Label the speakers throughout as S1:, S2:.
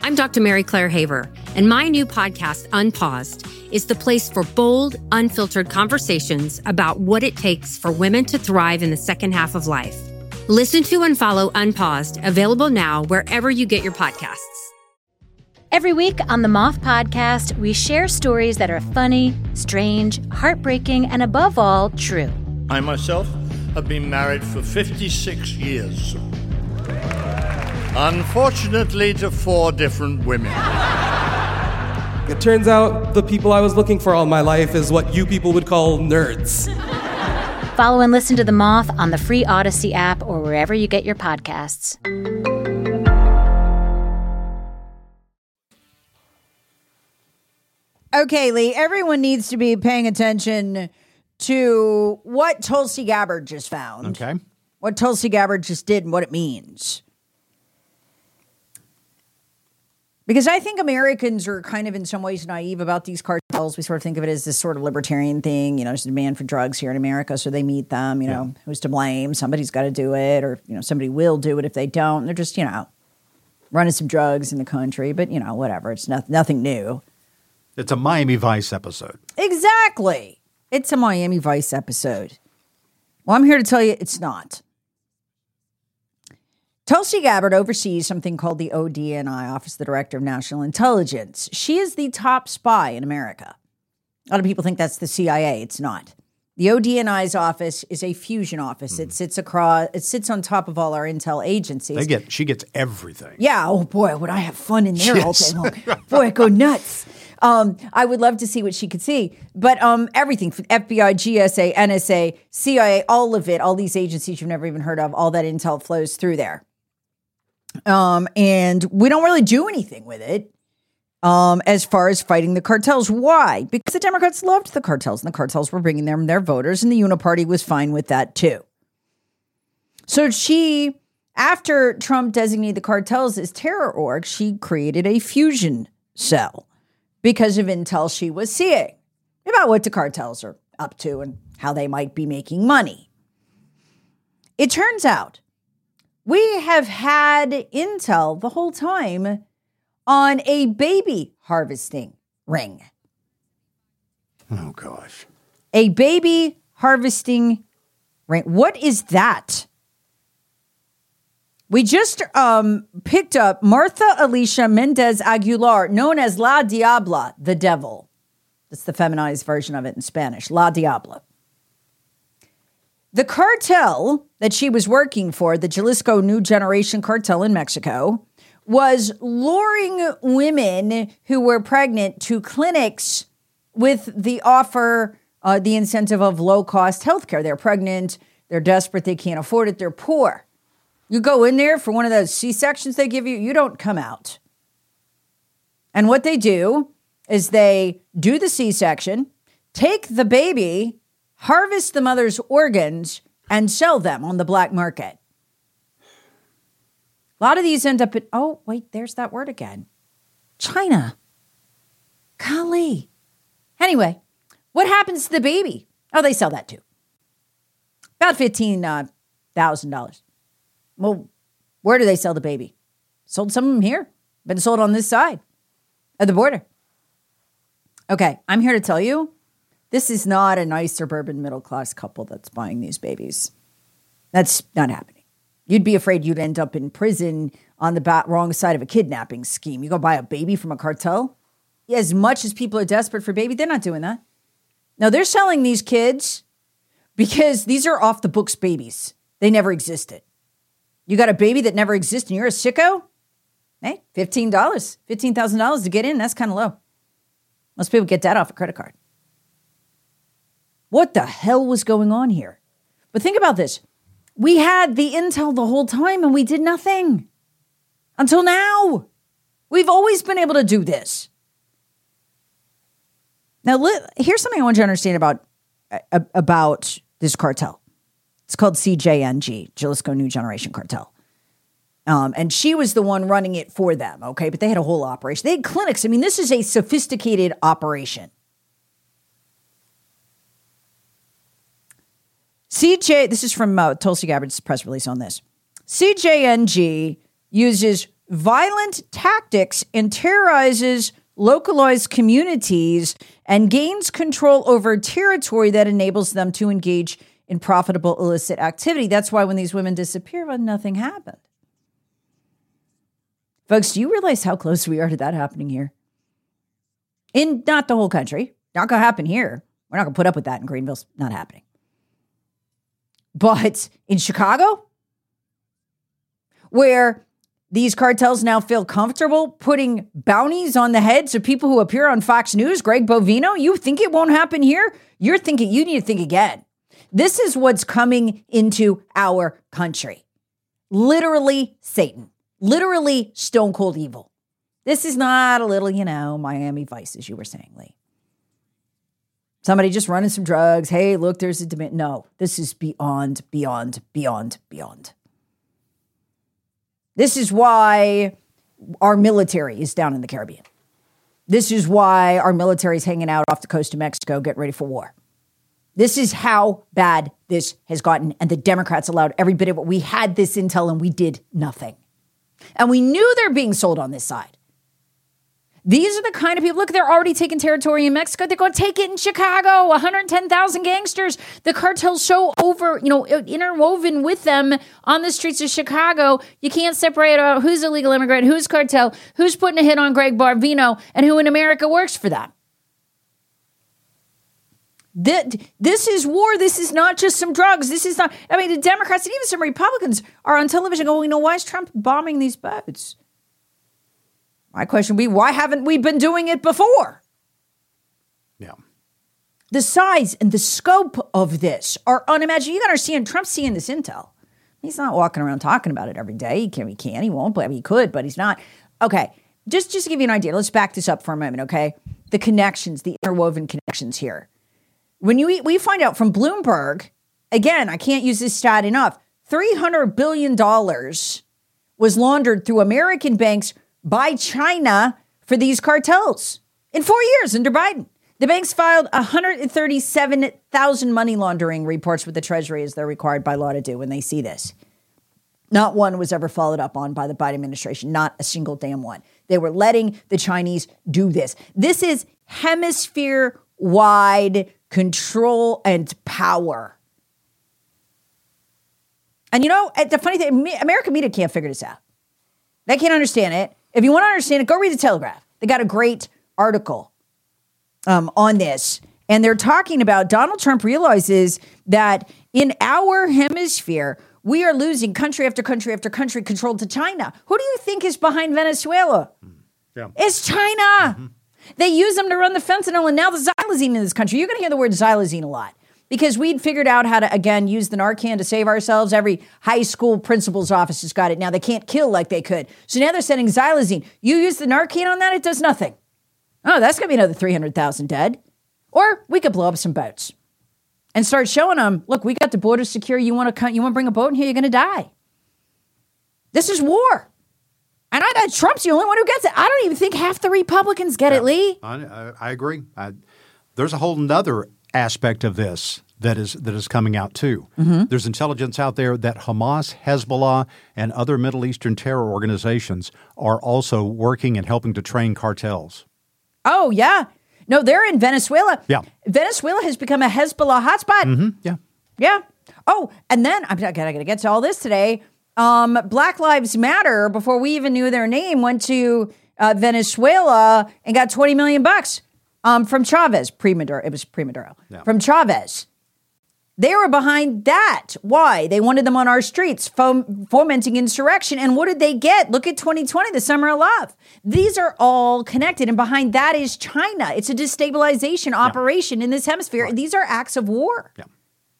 S1: I'm Dr. Mary Claire Haver, and my new podcast, Unpaused, is the place for bold, unfiltered conversations about what it takes for women to thrive in the second half of life. Listen to and follow Unpaused, available now wherever you get your podcasts.
S2: Every week on the Moth Podcast, we share stories that are funny, strange, heartbreaking, and above all, true.
S3: I myself have been married for 56 years. Unfortunately, to 4 different women.
S4: It turns out the people I was looking for all my life is what you people would call nerds.
S2: Follow and listen to The Moth on the free Odyssey app or wherever you get your podcasts.
S5: Okay, Lee, everyone needs to be paying attention to what Tulsi Gabbard just found.
S6: Okay.
S5: What Tulsi Gabbard just did and what it means. Because I think Americans are kind of in some ways naive about these cartels. We sort of think of it as this sort of libertarian thing. You know, there's a demand for drugs here in America, so they meet them. You know, who's to blame? Somebody's got to do it, or, you know, somebody will do it if they don't. They're just, you know, running some drugs in the country. But, you know, whatever. It's nothing new.
S6: It's a Miami Vice episode.
S5: Exactly. It's a Miami Vice episode. Well, I'm here to tell you it's not. Tulsi Gabbard oversees something called the ODNI, Office of the Director of National Intelligence. She is the top spy in America. A lot of people think that's the CIA. It's not. The ODNI's office is a fusion office. It sits on top of all our intel agencies.
S6: She gets everything.
S5: Yeah. Oh boy, would I have fun in there all day long. Boy, I go nuts. I would love to see what she could see. But everything from FBI, GSA, NSA, CIA, all of it, all these agencies you've never even heard of, all that intel flows through there. And we don't really do anything with it as far as fighting the cartels. Why? Because the Democrats loved the cartels, and the cartels were bringing them their voters, and the Uniparty was fine with that too. So she, after Trump designated the cartels as terror orgs, she created a fusion cell because of intel she was seeing about what the cartels are up to and how they might be making money. It turns out we have had intel the whole time on a baby harvesting ring.
S6: Oh, gosh.
S5: A baby harvesting ring. What is that? We just picked up Martha Alicia Mendez Aguilar, known as La Diabla, the devil. That's the feminized version of it in Spanish, La Diabla. The cartel that she was working for, the Jalisco New Generation Cartel in Mexico, was luring women who were pregnant to clinics with the offer, the incentive of low-cost healthcare. They're pregnant, they're desperate, they can't afford it, they're poor. You go in there for one of those C-sections they give you, you don't come out. And what they do is they do the C-section, take the baby, harvest the mother's organs, and sell them on the black market. A lot of these end up at, oh, wait, there's that word again. China. Golly. Anyway, what happens to the baby? Oh, they sell that too. About $15,000. Well, where do they sell the baby? Sold some of them here. Been sold on this side of the border. Okay, I'm here to tell you, this is not a nice suburban middle-class couple that's buying these babies. That's not happening. You'd be afraid you'd end up in prison on the wrong side of a kidnapping scheme. You go buy a baby from a cartel? As much as people are desperate for baby, they're not doing that. No, they're selling these kids because these are off-the-books babies. They never existed. You got a baby that never existed and you're a sicko? Hey, $15, $15,000 to get in, that's kind of low. Most people get that off a credit card. What the hell was going on here? But think about this. We had the intel the whole time and we did nothing. Until now. We've always been able to do this. Now, here's something I want you to understand about this cartel. It's called CJNG, Jalisco New Generation Cartel. And she was the one running it for them, okay? But they had a whole operation. They had clinics. I mean, this is a sophisticated operation. This is from Tulsi Gabbard's press release on this. CJNG uses violent tactics and terrorizes localized communities and gains control over territory that enables them to engage in profitable illicit activity. That's why when these women disappear, well, nothing happened. Folks, do you realize how close we are to that happening here? In not the whole country. Not going to happen here. We're not going to put up with that in Greenville. It's not happening. But in Chicago, where these cartels now feel comfortable putting bounties on the heads of people who appear on Fox News, Greg Bovino, you think it won't happen here? You need to think again. This is what's coming into our country. Literally Satan. Literally stone cold evil. This is not a little, Miami Vice, as you were saying, Lee. Somebody just running some drugs. Hey, look, there's a demand. No, this is beyond. This is why our military is down in the Caribbean. This is why our military is hanging out off the coast of Mexico, getting ready for war. This is how bad this has gotten. And the Democrats allowed every bit of it. We had this intel and we did nothing. And we knew they're being sold on this side. These are the kind of people, look, they're already taking territory in Mexico. They're going to take it in Chicago, 110,000 gangsters. The cartels show over, interwoven with them on the streets of Chicago. You can't separate out who's a legal immigrant, who's cartel, who's putting a hit on Greg Bovino, and who in America works for them. This is war. This is not just some drugs. This is not, the Democrats and even some Republicans are on television going, why is Trump bombing these boats? My question would be, why haven't we been doing it before?
S6: Yeah.
S5: The size and the scope of this are unimaginable. You got to understand, Trump's seeing this intel. He's not walking around talking about it every day. He can, he won't, he could, but he's not. Okay, just to give you an idea, let's back this up for a moment, okay? The connections, the interwoven connections here. When we find out from Bloomberg, again, I can't use this stat enough, $300 billion was laundered through American banks by China for these cartels in 4 years under Biden. The banks filed 137,000 money laundering reports with the Treasury, as they're required by law to do when they see this. Not one was ever followed up on by the Biden administration, not a single damn one. They were letting the Chinese do this. This is hemisphere-wide control and power. And the funny thing, American media can't figure this out. They can't understand it. If you want to understand it, go read the Telegraph. They got a great article on this. And they're talking about Donald Trump realizes that in our hemisphere, we are losing country after country after country controlled to China. Who do you think is behind Venezuela?
S6: Yeah.
S5: It's China. Mm-hmm. They use them to run the fentanyl and now the xylazine in this country. You're going to hear the word xylazine a lot. Because we'd figured out how to, again, use the Narcan to save ourselves. Every high school principal's office has got it. Now they can't kill like they could. So now they're sending xylazine. You use the Narcan on that, it does nothing. Oh, that's going to be another 300,000 dead. Or we could blow up some boats and start showing them, look, we got the border secure. You want to bring a boat in here, you're going to die. This is war. And Trump's the only one who gets it. I don't even think half the Republicans get it, Lee.
S6: I agree. There's a whole nother aspect of this that is coming out too. Mm-hmm. There's intelligence out there that Hamas, Hezbollah, and other Middle Eastern terror organizations are also working and helping to train cartels.
S5: Oh, yeah. No, they're in Venezuela.
S6: Yeah.
S5: Venezuela has become a Hezbollah hotspot.
S6: Mm-hmm. Yeah.
S5: Yeah. Oh, and then I'm going to get to all this today. Black Lives Matter, before we even knew their name, went to Venezuela and got $20 million from Chavez. It was Pre-Maduro. Yeah. From Chavez. They were behind that. Why? They wanted them on our streets, fomenting insurrection. And what did they get? Look at 2020, the summer of love. These are all connected. And behind that is China. It's a destabilization operation in this hemisphere. Right. These are acts of war. Yeah.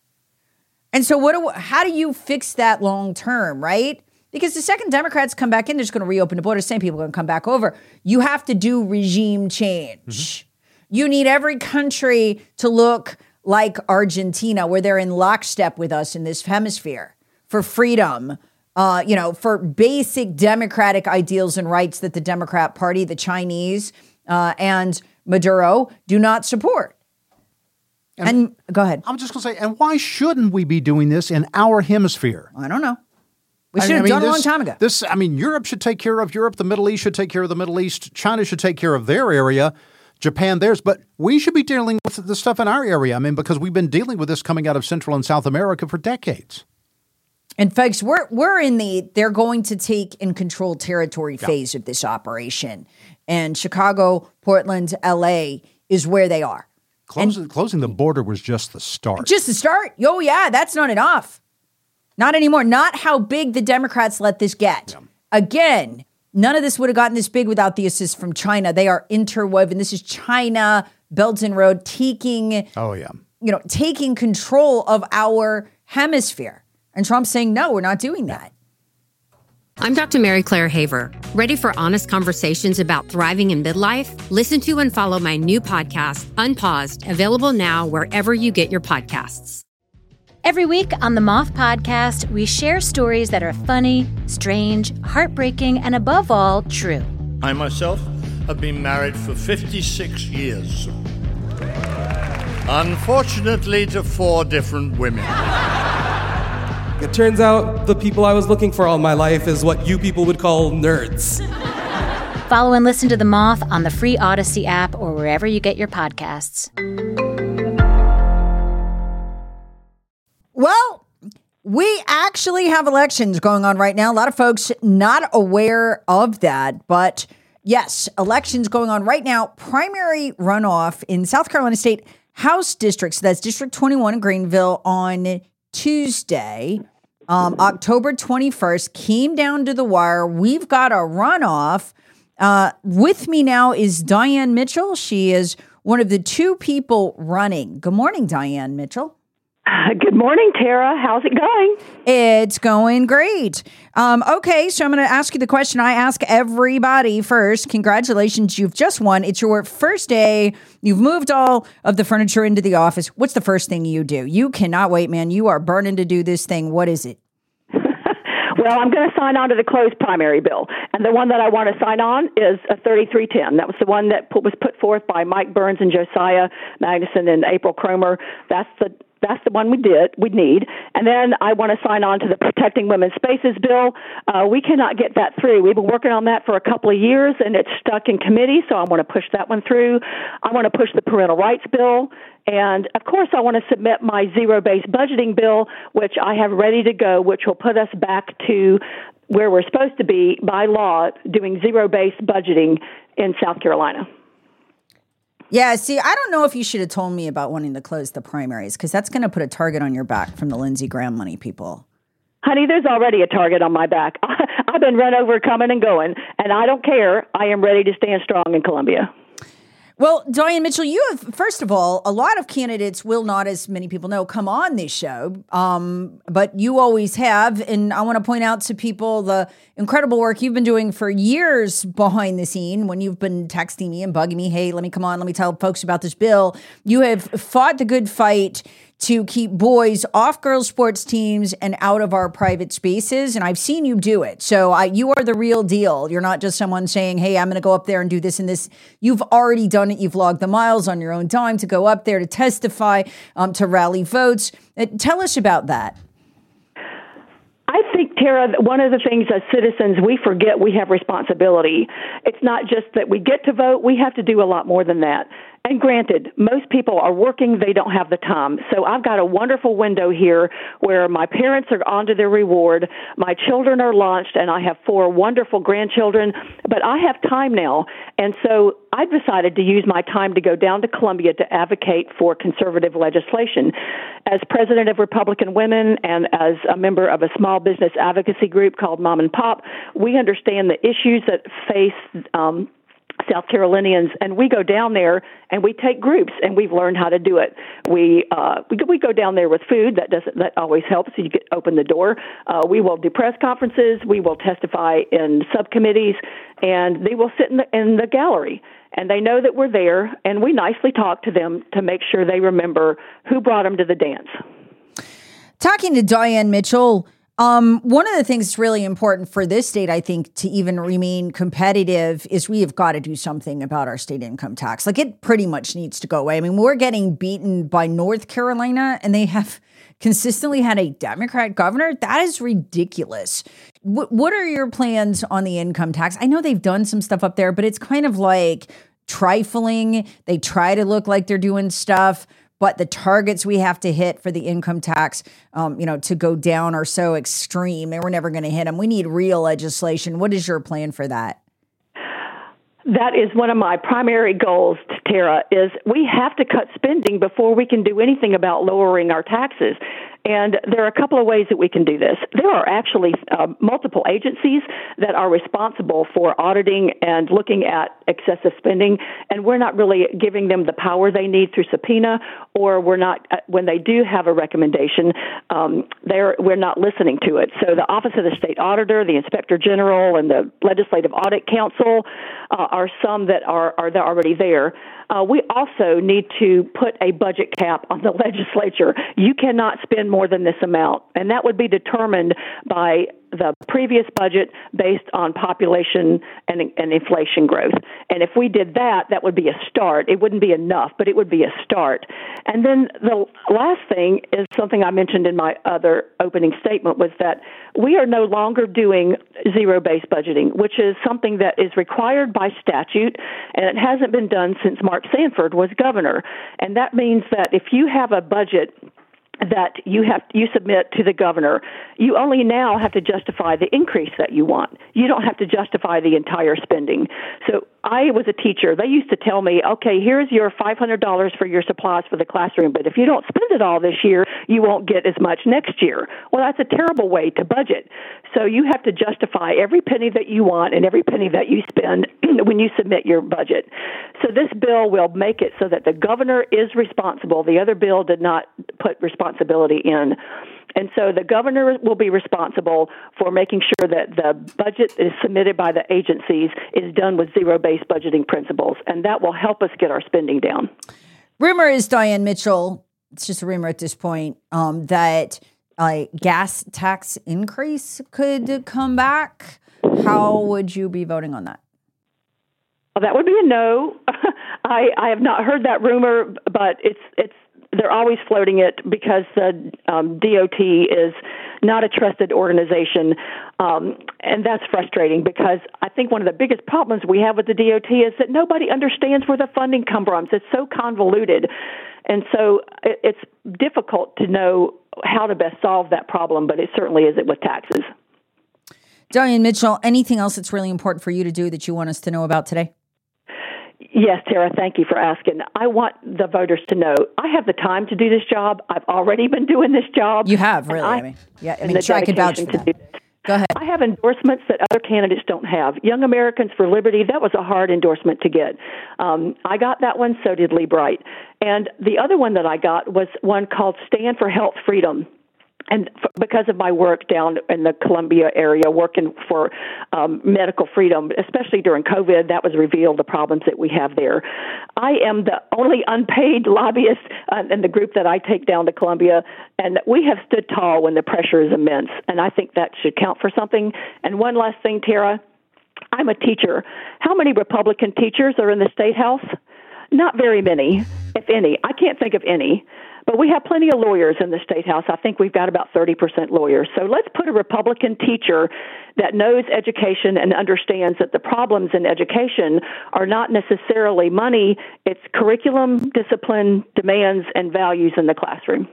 S5: And so how do you fix that long term, right? Because the second Democrats come back in, they're just going to reopen the border. Same people are going to come back over. You have to do regime change. Mm-hmm. You need every country to look like Argentina, where they're in lockstep with us in this hemisphere for freedom, for basic democratic ideals and rights that the Democrat Party, the Chinese, and Maduro do not support. And go ahead.
S6: I'm just going to say, and why shouldn't we be doing this in our hemisphere?
S5: I don't know. We should have done it a long time ago.
S6: Europe should take care of Europe. The Middle East should take care of the Middle East. China should take care of their area. Japan theirs. But we should be dealing with the stuff in our area. Because we've been dealing with this coming out of Central and South America for decades.
S5: And folks, we're in they're going to take and control territory phase of this operation. And Chicago, Portland, LA is where they are.
S6: Closing the border was just the start.
S5: Just the start? Oh, yeah, that's not enough. Not anymore. Not how big the Democrats let this get. Yeah. Again, none of this would have gotten this big without the assist from China. They are interwoven. This is China, Belt and Road, taking control of our hemisphere. And Trump's saying, no, we're not doing that.
S1: I'm Dr. Mary Claire Haver. Ready for honest conversations about thriving in midlife? Listen to and follow my new podcast, Unpaused, available now wherever you get your podcasts.
S2: Every week on the Moth Podcast, we share stories that are funny, strange, heartbreaking, and above all, true.
S3: I myself have been married for 56 years. Unfortunately, to 4 different women.
S4: It turns out the people I was looking for all my life is what you people would call nerds.
S2: Follow and listen to The Moth on the free Odyssey app or wherever you get your podcasts.
S5: Well, we actually have elections going on right now. A lot of folks not aware of that, but yes, elections going on right now. Primary runoff in South Carolina State House districts. That's District 21 in Greenville on Tuesday, October 21st, came down to the wire. We've got a runoff. With me now is Diane Mitchell. She is one of the 2 people running. Good morning, Diane Mitchell.
S7: Good morning, Tara. How's it going?
S5: It's going great. Okay, so I'm going to ask you the question I ask everybody first. Congratulations, you've just won. It's your first day. You've moved all of the furniture into the office. What's the first thing you do? You cannot wait, man. You are burning to do this thing. What is it?
S7: Well, I'm going to sign on to the closed primary bill. And the one that I want to sign on is a 3310. That was the one that was put forth by Mike Burns and Josiah Magnuson and April Cromer. That's the one we need. And then I want to sign on to the Protecting Women's Spaces bill. We cannot get that through. We've been working on that for a couple of years, and it's stuck in committee, so I want to push that one through. I want to push the parental rights bill. And, of course, I want to submit my zero-based budgeting bill, which I have ready to go, which will put us back to where we're supposed to be by law, doing zero-based budgeting in South Carolina.
S5: Yeah, see, I don't know if you should have told me about wanting to close the primaries, because that's going to put a target on your back from the Lindsey Graham money people.
S7: Honey, there's already a target on my back. I've been run over coming and going, and I don't care. I am ready to stand strong in Columbia.
S5: Well, Diane Mitchell, you have, first of all, a lot of candidates will not, as many people know, come on this show, but you always have. And I want to point out to people the incredible work you've been doing for years behind the scene when you've been texting me and bugging me, hey, let me come on, let me tell folks about this bill. You have fought the good fight to keep boys off girls' sports teams and out of our private spaces. And I've seen you do it. So you are the real deal. You're not just someone saying, hey, I'm going to go up there and do this and this. You've already done it. You've logged the miles on your own dime to go up there to testify, to rally votes. Tell us about that.
S7: I think, Tara, one of the things as citizens, we forget we have responsibility. It's not just that we get to vote. We have to do a lot more than that. And granted, most people are working. They don't have the time. So I've got a wonderful window here where my parents are onto their reward. My children are launched, and I have 4 wonderful grandchildren. But I have time now. And so I decided to use my time to go down to Columbia to advocate for conservative legislation. As president of Republican Women and as a member of a small business advocacy group called Mom and Pop, we understand the issues that face South Carolinians, and we go down there and we take groups, and we've learned how to do it. We go down there with food. That always helps. You open the door. We will do press conferences. We will testify in subcommittees, and they will sit in the gallery. And they know that we're there, and we nicely talk to them to make sure they remember who brought them to the dance.
S5: Talking to Diane Mitchell, one of the things that's really important for this state, I think, to even remain competitive is we have got to do something about our state income tax. Like, it pretty much needs to go away. I mean, we're getting beaten by North Carolina, and they have consistently had a Democrat governor. That is ridiculous. What are your plans on the income tax? I know they've done some stuff up there, but it's kind of like trifling. They try to look like they're doing stuff, but the targets we have to hit for the income tax, to go down are so extreme, and we're never going to hit them. We need real legislation. What is your plan for that?
S7: That is one of my primary goals, Tara, is we have to cut spending before we can do anything about lowering our taxes. And there are a couple of ways that we can do this. There are actually multiple agencies that are responsible for auditing and looking at excessive spending, and we're not really giving them the power they need through subpoena, or we're not, when they do have a recommendation, we're not listening to it. So the Office of the State Auditor, the Inspector General, and the Legislative Audit Council are some that are already there. We also need to put a budget cap on the legislature. You cannot spend more than this amount, and that would be determined by the previous budget based on population and inflation growth. And if we did that, that would be a start. It wouldn't be enough, but it would be a start. And then the last thing is something I mentioned in my other opening statement, was that we are no longer doing zero-based budgeting, which is something that is required by statute, and it hasn't been done since Mark Sanford was governor. And that means that if you have a budget that you submit to the governor, you only now have to justify the increase that you want. You don't have to justify the entire spending. So I was a teacher. They used to tell me, okay, here's your $500 for your supplies for the classroom, but if you don't spend it all this year, you won't get as much next year. Well, that's a terrible way to budget. So you have to justify every penny that you want and every penny that you spend when you submit your budget. So this bill will make it so that the governor is responsible. The other bill did not put responsibility in. And so the governor will be responsible for making sure that the budget is submitted by the agencies is done with zero-based budgeting principles, and that will help us get our spending down.
S5: Rumor is, Diane Mitchell, it's just a rumor at this point, that gas tax increase could come back. How would you be voting on that?
S7: Well, that would be a no. I have not heard that rumor, but it's they're always floating it because the DOT is not a trusted organization, and that's frustrating because I think one of the biggest problems we have with the DOT is that nobody understands where the funding comes from. It's so convoluted, and so it's difficult to know how to best solve that problem, but it certainly isn't with taxes.
S5: Diane Mitchell, anything else that's really important for you to do that you want us to know about today?
S7: Yes, Tara, thank you for asking. I want the voters to know I have the time to do this job. I've already been doing this job.
S5: You have, really? I can vouch for that. Go ahead.
S7: I have endorsements that other candidates don't have. Young Americans for Liberty, that was a hard endorsement to get. I got that one, so did Lee Bright. And the other one that I got was one called Stand for Health Freedom. And because of my work down in the Columbia area, working for medical freedom, especially during COVID, that was revealed, the problems that we have there. I am the only unpaid lobbyist in the group that I take down to Columbia, and we have stood tall when the pressure is immense, and I think that should count for something. And one last thing, Tara, I'm a teacher. How many Republican teachers are in the State House? Not very many, if any. I can't think of any. But we have plenty of lawyers in the State House. I think we've got about 30% lawyers. So let's put a Republican teacher that knows education and understands that the problems in education are not necessarily money. It's curriculum, discipline, demands, and values in the classroom.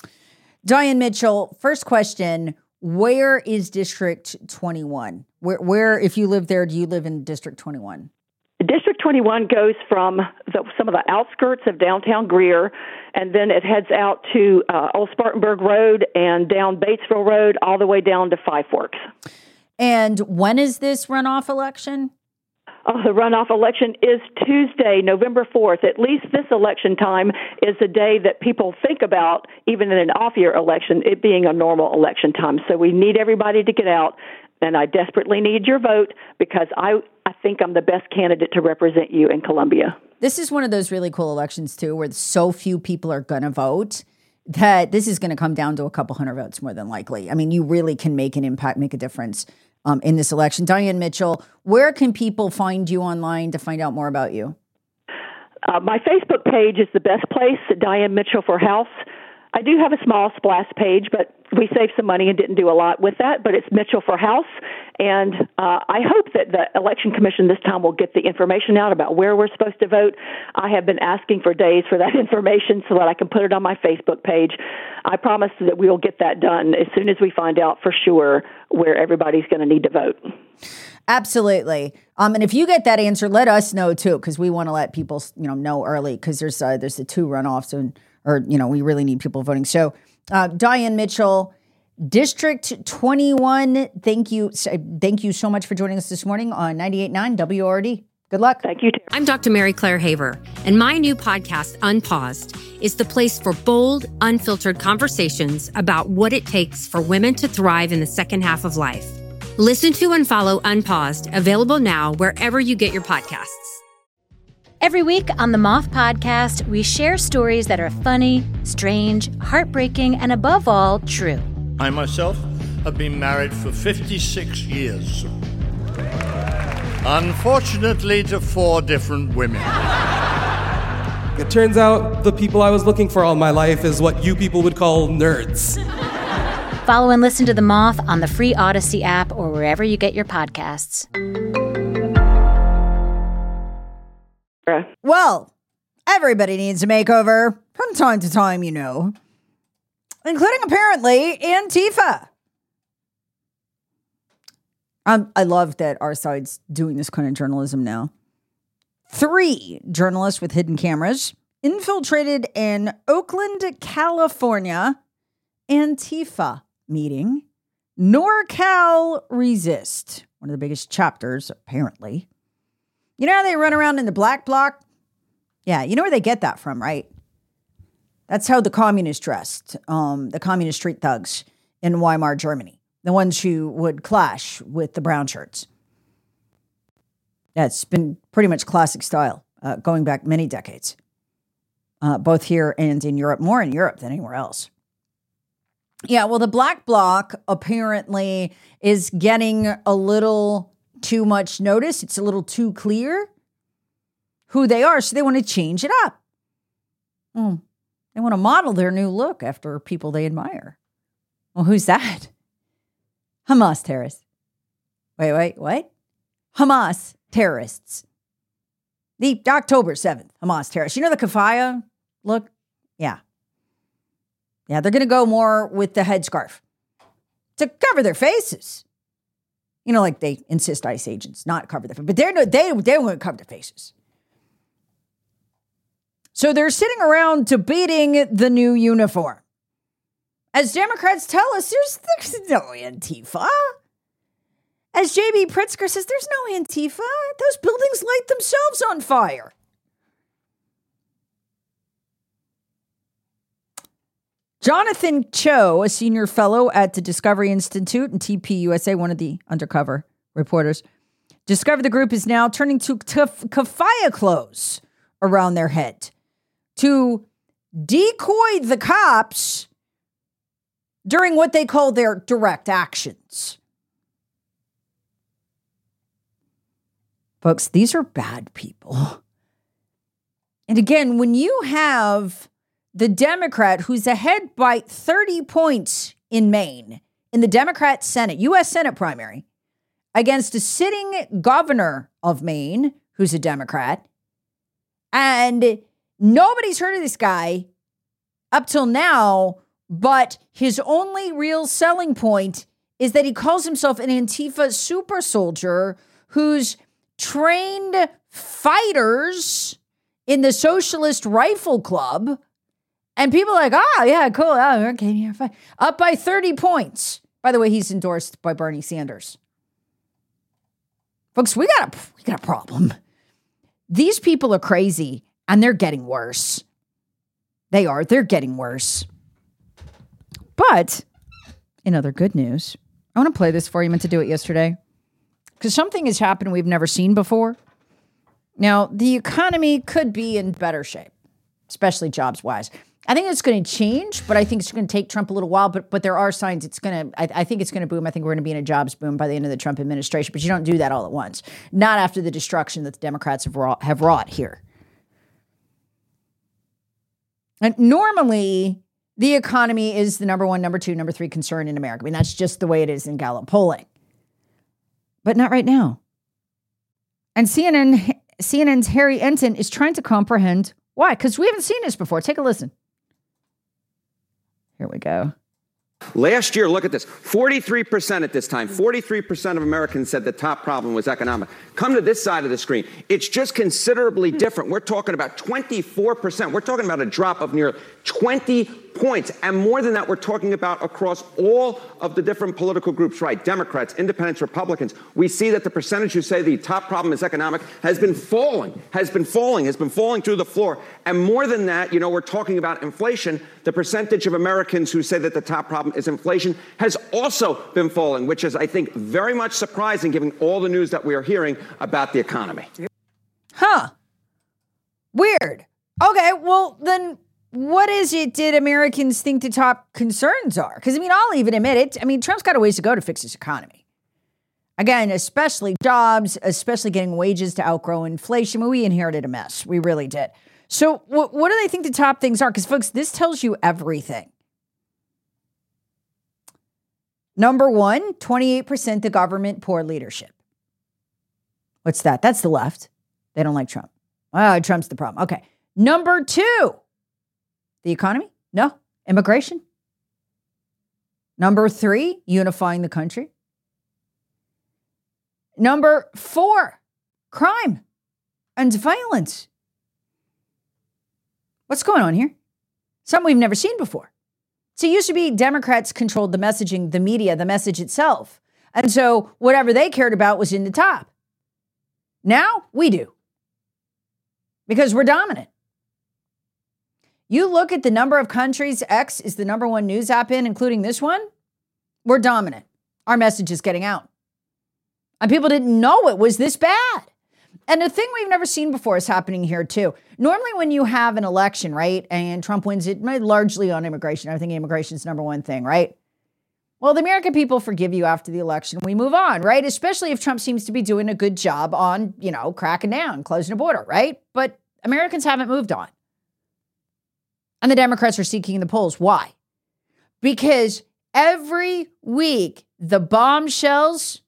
S5: Diane Mitchell, first question, where is District 21? Where, if you live there, do you live in District 21?
S7: District 21 goes from some of the outskirts of downtown Greer, and then it heads out to Old Spartanburg Road and down Batesville Road all the way down to Five Forks.
S5: And when is this runoff election?
S7: The runoff election is Tuesday, November 4th. At least this election time is the day that people think about, even in an off-year election, it being a normal election time. So we need everybody to get out, and I desperately need your vote because I think I'm the best candidate to represent you in Columbia.
S5: This is one of those really cool elections, too, where so few people are going to vote that this is going to come down to a couple hundred votes more than likely. I mean, you really can make an impact, make a difference in this election. Diane Mitchell, where can people find you online to find out more about you?
S7: My Facebook page is the best place, Diane Mitchell for House. I do have a small splash page, but we saved some money and didn't do a lot with that, but it's Mitchell for House. And I hope that the Election Commission this time will get the information out about where we're supposed to vote. I have been asking for days for that information so that I can put it on my Facebook page. I promise that we'll get that done as soon as we find out for sure where everybody's going to need to vote.
S5: Absolutely. And if you get that answer, let us know too, because we want to let people, know early, because there's the two runoffs we really need people voting. So, Diane Mitchell, District 21, thank you so much for joining us this morning on 98.9 WORD. Good luck.
S7: Thank you, Tara.
S1: I'm Dr. Mary Claire Haver, and my new podcast, Unpaused, is the place for bold, unfiltered conversations about what it takes for women to thrive in the second half of life. Listen to and follow Unpaused, available now wherever you get your podcasts.
S2: Every week on the Moth Podcast, we share stories that are funny, strange, heartbreaking, and above all, true.
S3: I myself have been married for 56 years. Unfortunately, to 4 different women.
S4: It turns out the people I was looking for all my life is what you people would call nerds.
S2: Follow and listen to The Moth on the free Odyssey app or wherever you get your podcasts.
S5: Well, everybody needs a makeover from time to time, including apparently Antifa. I love that our side's doing this kind of journalism now. 3 journalists with hidden cameras infiltrated an Oakland, California Antifa meeting. NorCal Resist, one of the biggest chapters, apparently. You know how they run around in the black bloc? Yeah, you know where they get that from, right? That's how the communists dressed, the communist street thugs in Weimar, Germany. The ones who would clash with the brown shirts. That's been pretty much classic style, going back many decades. Both here and in Europe, more in Europe than anywhere else. Yeah, well, the black bloc apparently is getting a little too much notice. It's a little too clear who they are, so they want to change it up. They want to model their new look after people they admire. Well, who's that? Hamas terrorists. Wait, what? Hamas terrorists. The October 7th Hamas terrorists. You know the kafaya look? Yeah. Yeah, they're going to go more with the headscarf to cover their faces. Like they insist ICE agents not cover their faces. But they want to cover their faces. So they're sitting around debating the new uniform. As Democrats tell us, there's no Antifa. As J.B. Pritzker says, there's no Antifa. Those buildings light themselves on fire. Jonathan Cho, a senior fellow at the Discovery Institute and TPUSA, one of the undercover reporters, discovered the group is now turning to kafaya clothes around their head to decoy the cops during what they call their direct actions. Folks, these are bad people. And again, when you have the Democrat who's ahead by 30 points in Maine in the Democrat Senate, U.S. Senate primary, against a sitting governor of Maine who's a Democrat, and nobody's heard of this guy up till now, but his only real selling point is that he calls himself an Antifa super soldier who's trained fighters in the Socialist Rifle Club. And people are like, yeah, cool. Oh, okay, yeah, fine. Up by 30 points. By the way, he's endorsed by Bernie Sanders. Folks, we got a problem. These people are crazy, and they're getting worse. They're getting worse. But in other good news, I want to play this for you. I meant to do it yesterday. Because something has happened we've never seen before. Now, the economy could be in better shape, especially jobs-wise. I think it's going to change, but I think it's going to take Trump a little while. But there are signs it's going to, I think it's going to boom. I think we're going to be in a jobs boom by the end of the Trump administration. But you don't do that all at once. Not after the destruction that the Democrats have wrought here. And normally, the economy is the number one, number two, number three concern in America. I mean, that's just the way it is in Gallup polling. But not right now. And CNN's Harry Enton is trying to comprehend why. Because we haven't seen this before. Take a listen. Here we go.
S8: Last year, look at this, 43% at this time, 43% of Americans said the top problem was economic. Come to this side of the screen. It's just considerably different. We're talking about 24%. We're talking about a drop of near 20 points. And more than that, we're talking about across all of the different political groups, right? Democrats, independents, Republicans. We see that the percentage who say the top problem is economic has been falling through the floor. And more than that, you know, we're talking about inflation. The percentage of Americans who say that the top problem is inflation has also been falling, which is, I think, very much surprising given all the news that we are hearing about the economy.
S5: Huh. Weird. Okay, well, then what is it did Americans think the top concerns are? Because, I mean, I'll even admit it. I mean, Trump's got a ways to go to fix his economy. Again, especially jobs, especially getting wages to outgrow inflation. I mean, we inherited a mess. We really did. So what do they think the top things are? Because, folks, this tells you everything. Number one, 28% the government, poor leadership. What's that? That's the left. They don't like Trump. Trump's the problem. Okay. Number two, the economy? No. Immigration? Number three, unifying the country. Number four, crime and violence. What's going on here? Something we've never seen before. So it used to be Democrats controlled the messaging, the media, the message itself. And so whatever they cared about was in the top. Now we do. Because we're dominant. You look at the number of countries X is the number one news app in, including this one, we're dominant. Our message is getting out. And people didn't know it was this bad. And the thing we've never seen before is happening here too. Normally when you have an election, right, and Trump wins it largely on immigration, I think immigration is number one thing, right? Well, the American people forgive you after the election. We move on, right? Especially if Trump seems to be doing a good job on, you know, cracking down, closing the border, right? But Americans haven't moved on. And the Democrats are seeking the polls. Why? Because every week, the bombshells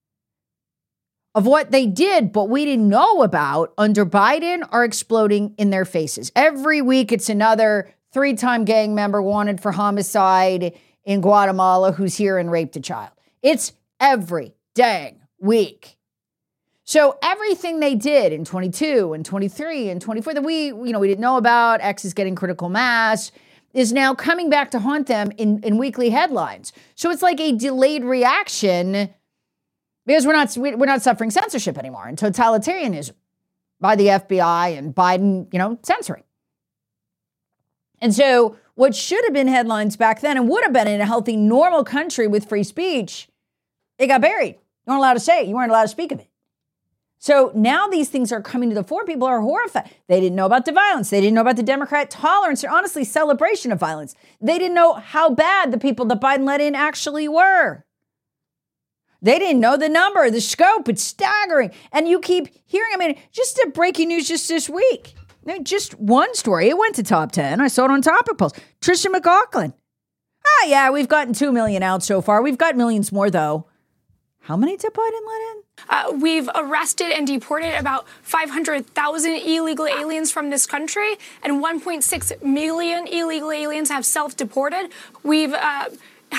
S5: of what they did, but we didn't know about under Biden are exploding in their faces. Every week, it's another 3-time gang member wanted for homicide in Guatemala who's here and raped a child. It's every dang week. So everything they did in 22 and 23 and 24 that we didn't know about, X is getting critical mass, is now coming back to haunt them in weekly headlines. So it's like a delayed reaction because we're not suffering censorship anymore and totalitarianism by the FBI and Biden, censoring. And so what should have been headlines back then and would have been in a healthy, normal country with free speech, it got buried. You weren't allowed to say it. You weren't allowed to speak of it. So now these things are coming to the fore. People are horrified. They didn't know about the violence. They didn't know about the Democrat tolerance or honestly celebration of violence. They didn't know how bad the people that Biden let in actually were. They didn't know the number, the scope. It's staggering. And you keep hearing, just a breaking news just this week. Just one story. It went to top 10. I saw it on Topic Pulse. Tricia McLaughlin. Oh, yeah, we've gotten 2 million out so far. We've got millions more, though. How many did Biden let in?
S9: We've arrested and deported about 500,000 illegal aliens from this country, and 1.6 million illegal aliens have self-deported. We've have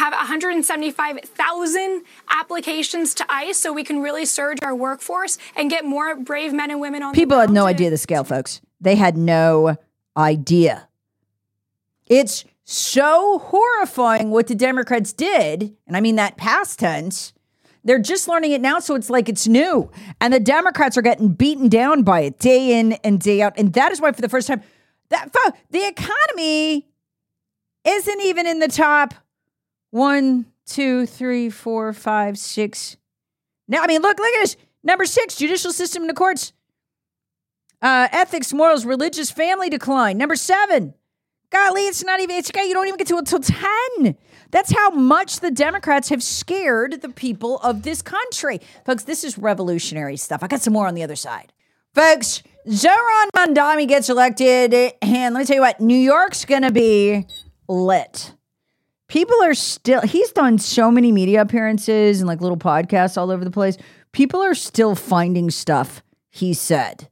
S9: 175,000 applications to ICE, so we can really surge our workforce and get more brave men and women on.
S5: People had no idea the scale, folks. They had no idea. It's so horrifying what the Democrats did, and I mean that past tense. They're just learning it now, so it's like it's new. And the Democrats are getting beaten down by it day in and day out. And that is why, for the first time, the economy isn't even in the top 1, 2, 3, 4, 5, 6. Now, look at this. Number 6, judicial system in the courts. Ethics, morals, religious, family decline. Number 7. Golly, you don't even get to it until 10. That's how much the Democrats have scared the people of this country. Folks, this is revolutionary stuff. I got some more on the other side. Folks, Zohran Mamdani gets elected, and let me tell you what, New York's going to be lit. People are still, he's done so many media appearances and like little podcasts all over the place. People are still finding stuff he said.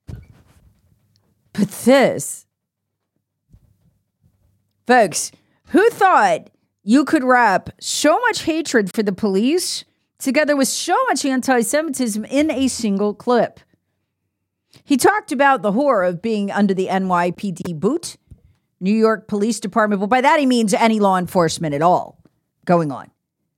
S5: But this, folks, who thought you could wrap so much hatred for the police together with so much anti-Semitism in a single clip? He talked about the horror of being under the NYPD boot, New York Police Department. Well, by that he means any law enforcement at all going on.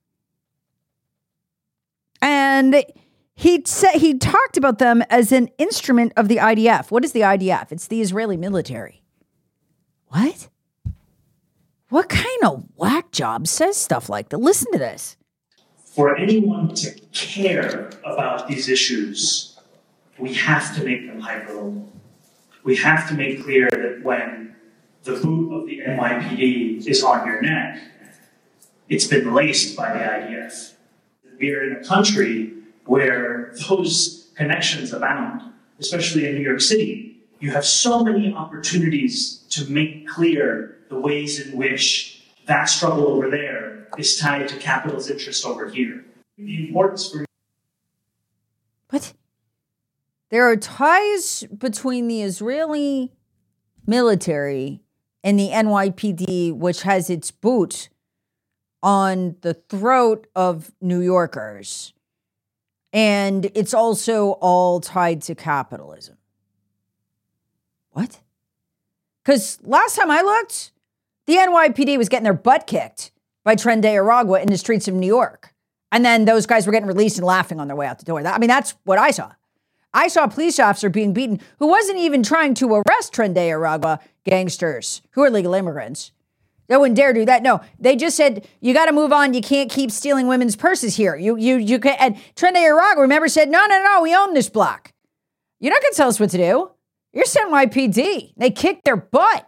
S5: And he talked about them as an instrument of the IDF. What is the IDF? It's the Israeli military. What? What kind of whack job says stuff like that? Listen to this.
S10: For anyone to care about these issues, we have to make them hyperlocal. We have to make clear that when the boot of the NYPD is on your neck, it's been laced by the IDF. We're in a country where those connections abound, especially in New York City. You have so many opportunities to make clear the ways in which that struggle over there is tied to capital's interest over here. The importance for...
S5: What? There are ties between the Israeli military and the NYPD, which has its boot on the throat of New Yorkers. And it's also all tied to capitalism. What? Because last time I looked, the NYPD was getting their butt kicked by Tren de Aragua in the streets of New York. And then those guys were getting released and laughing on their way out the door. That's what I saw. I saw a police officer being beaten who wasn't even trying to arrest Tren de Aragua gangsters who are legal immigrants. They wouldn't dare do that. No, they just said, you got to move on. You can't keep stealing women's purses here. You can. And Tren de Aragua, remember, said, no, we own this block. You're not going to tell us what to do. You're NYPD. They kicked their butt.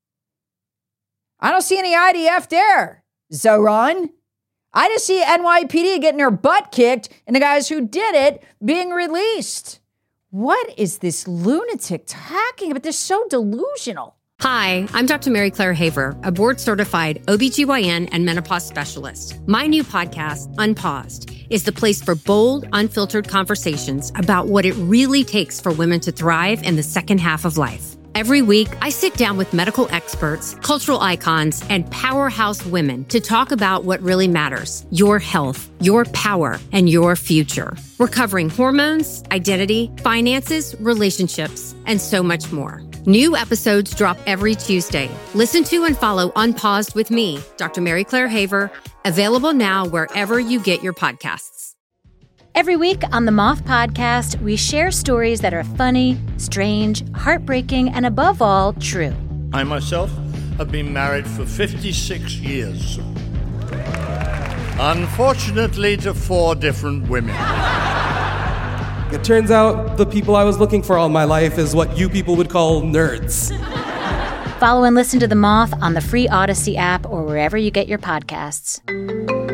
S5: I don't see any IDF there, Zoran. I just see NYPD getting their butt kicked and the guys who did it being released. What is this lunatic talking about? They're so delusional.
S1: Hi, I'm Dr. Mary Claire Haver, a board-certified OBGYN and menopause specialist. My new podcast, Unpaused, is the place for bold, unfiltered conversations about what it really takes for women to thrive in the second half of life. Every week, I sit down with medical experts, cultural icons, and powerhouse women to talk about what really matters: your health, your power, and your future. We're covering hormones, identity, finances, relationships, and so much more. New episodes drop every Tuesday. Listen to and follow Unpaused with me, Dr. Mary Claire Haver, available now wherever you get your podcasts.
S2: Every week on the Moth Podcast, we share stories that are funny, strange, heartbreaking, and above all, true.
S3: I myself have been married for 56 years. Unfortunately, to 4 different women.
S4: It turns out the people I was looking for all my life is what you people would call nerds.
S2: Follow and listen to The Moth on the free Odyssey app or wherever you get your podcasts.